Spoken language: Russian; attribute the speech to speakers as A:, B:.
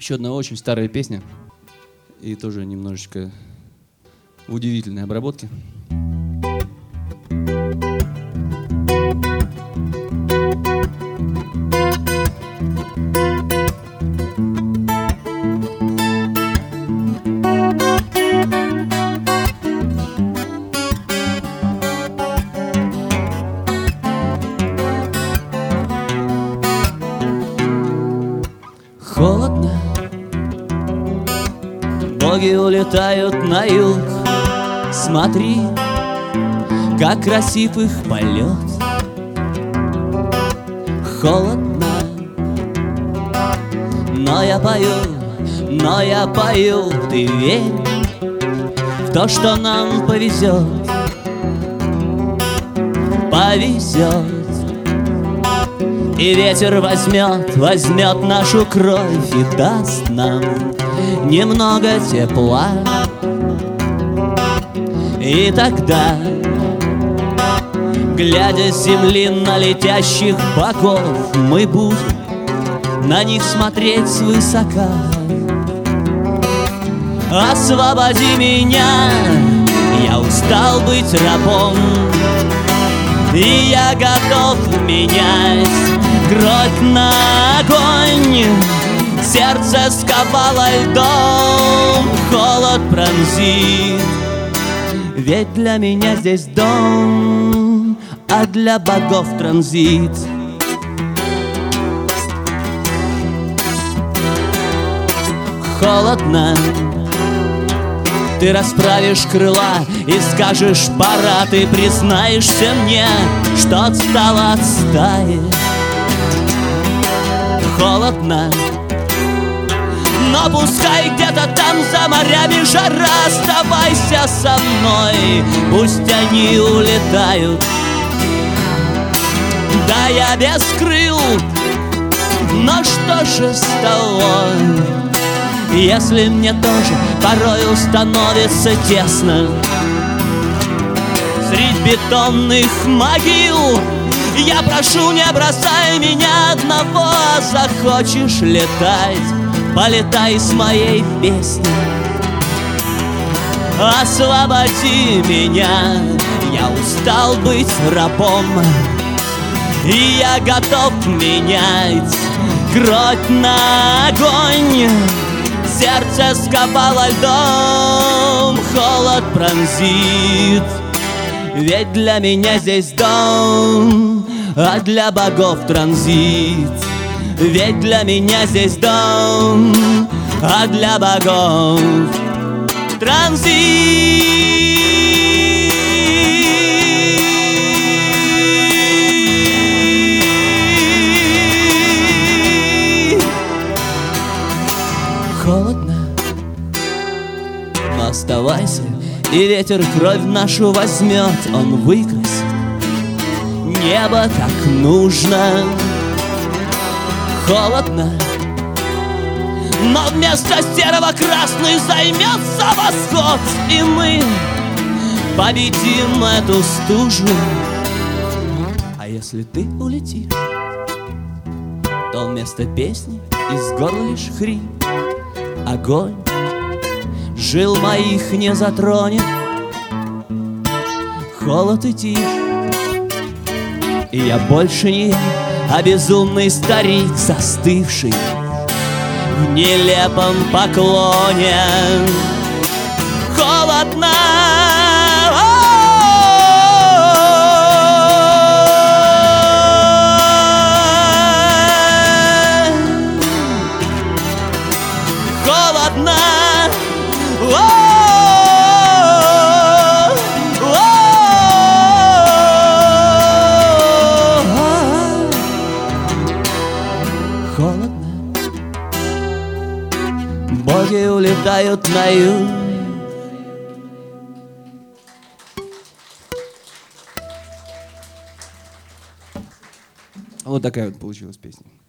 A: Еще одна очень старая песня. И тоже немножечко в удивительной обработке. Холодно, боги улетают на юг. Смотри, как красив их полет. Холодно, но я пою, ты верь в то, что нам повезет. Повезет. И ветер возьмет нашу кровь и даст нам немного тепла. И тогда, глядя с земли на летящих богов, мы будем на них смотреть свысока. Освободи меня, я устал быть рабом, и я готов менять кровь на огонь. Сердце сковало льдом, холод пронзит. Ведь для меня здесь дом, а для богов транзит. Холодно, ты расправишь крыла и скажешь пора. Ты признаешься мне, что отстала от стаи. Холодно, но пускай где-то там за морями жара. Оставайся со мной, пусть они улетают. Да, я без крыл, но что же с того, если мне тоже порою становится тесно средь бетонных могил? Я прошу, не бросай меня одного. Захочешь летать, полетай с моей песней. Освободи меня, я устал быть рабом, и я готов менять кровь на огонь. Сердце сковало льдом, холод пронзит. Ведь для меня здесь дом, а для богов транзит. Ведь для меня здесь дом, а для богов транзит. Холодно, но оставайся, и ветер кровь нашу возьмет. Он выкрасит небо как нужно. Холодно, но вместо серого красный займется восход, и мы победим эту стужу. А если ты улетишь, то вместо песни из горла лишь хрип. Огонь жил моих не затронет. Холод и тишь, и я больше не я, а безумный старик, застывший в нелепом поклоне. Холодно, холодно, холодно, боги улетают на юг. Вот такая вот получилась песня.